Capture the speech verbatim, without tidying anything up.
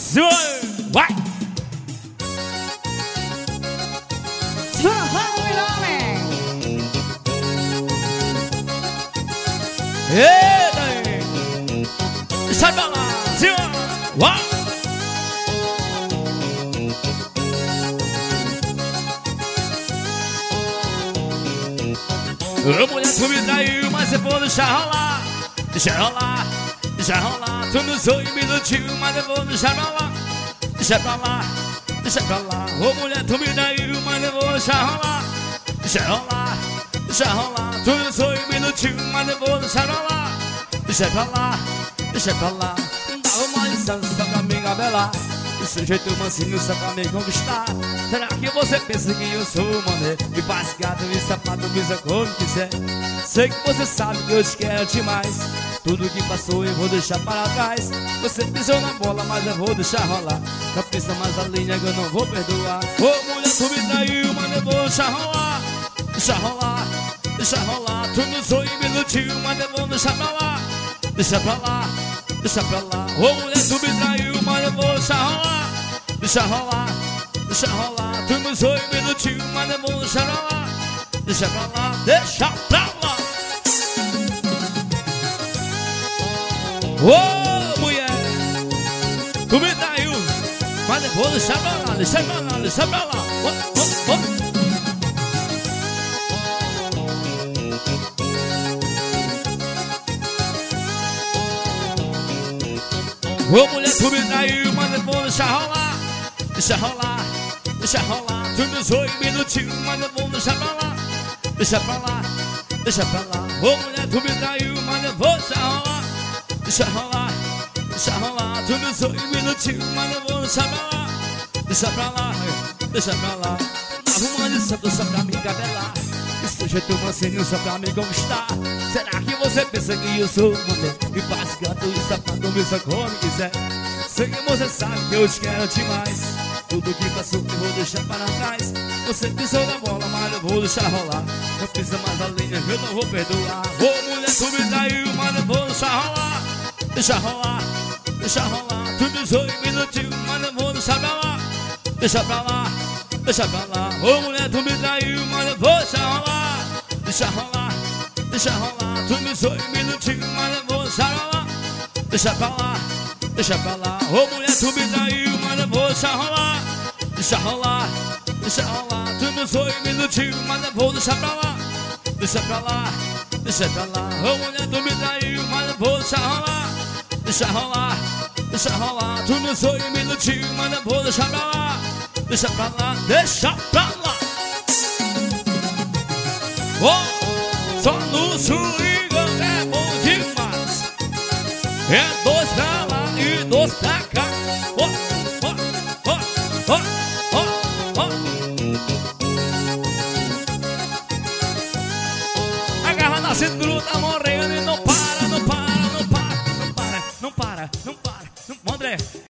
Vai! Eita! Sai pra lá! Vai! Ô mulher, tu me traiu, mas eu vou deixar rolar. Deixa rolar, deixa rolar. Tu me usou e me iludiu, mas eu vou deixar pra lá. Deixa pra lá, deixa pra lá. Ô mulher, tu me traiu, mas eu vou deixar rolar. Deixa rolar, deixa rolar. Tu me usou e me iludiu, mas eu vou deixar pra lá. Deixa pra lá, deixa pra lá. Dá uma licença só pra me engabelar. Esse jeito mansinho só pra me conquistar. Será que você pensa que eu sou mané? Me faz gato e sapato, visa como quiser. Sei que você sabe que eu te quero demais. Tudo que passou eu vou deixar para trás. Você pisou na bola, mas eu vou deixar rolar. Não pisa mais a linha que eu não vou perdoar. Ô mulher, tu me traiu, mas eu vou deixar rolar. Deixa rolar, deixa rolar. Tu me usou e me iludiu, mas eu vou deixar pra lá. Deixa pra lá, deixa pra lá. Ô mulher, tu me traiu, mas eu vou deixar rolar. Deixa rolar, deixa rolar. Tu me usou e me iludiu, mas eu vou deixar pra lá. Deixa pra lá, deixa pra lá. Ô mulher, tu me traiu, mas eu vou deixar pra lá. Deixa pra lá, deixa pra lá. Ô, ô, ô. Ô mulher, tu me traiu, mas eu vou deixar rolar. Deixa rolar, deixa rolar. Tu me usou e me iludiu, mas eu vou deixar pra lá. Deixa pra lá, deixa pra lá. Ô mulher, tu me traiu, mas eu vou deixar rolar. Deixa rolar, deixa rolar. Tu me usou e me iludiu, mas eu vou deixar pra lá. Deixa pra lá, deixa pra lá. Dava uma lição só pra me encabelar. Esse jeito mansinho só pra me conquistar. Será que você pensa que eu sou mulher? Me faz gato e sapato, me só como quiser. Sei que você sabe que eu te quero demais. Tudo que passou eu vou deixar para trás. Você pisou na bola, mas eu vou deixar rolar. Não pisa mais a linha que eu não vou perdoar. Ô mulher, tu me traiu, mas eu vou deixar rolar. Deixa rolar, deixa rolar. Tu me usou e me iludiu, mas eu vou deixar pra lá. Deixa pra lá, deixa pra lá. Ô mulher, tu me traiu, mas eu vou deixar rolar. Deixa rolar, deixa rolar. Tu me usou e me iludiu, mas eu vou deixar pra lá. Deixa pra lá, deixa pra lá. Ô mulher, tu me traiu, mas eu vou deixar rolar. Deixa rolar, deixa rolar. Tu me usou e me iludiu, mas eu vou deixar pra lá. Deixa pra lá, deixa pra lá. Ô mulher, tu me traiu, mas eu vou deixar rolar. Deixa rolar, deixa rolar. Tu me usou e me iludiu, mas eu vou deixar pra lá. Deixa pra lá, deixa pra lá. Oh, só no swing é bom demais. É dois pra lá e dois pra cá. Oh, oh, oh, oh, oh, oh. Agarra na cintura da morena.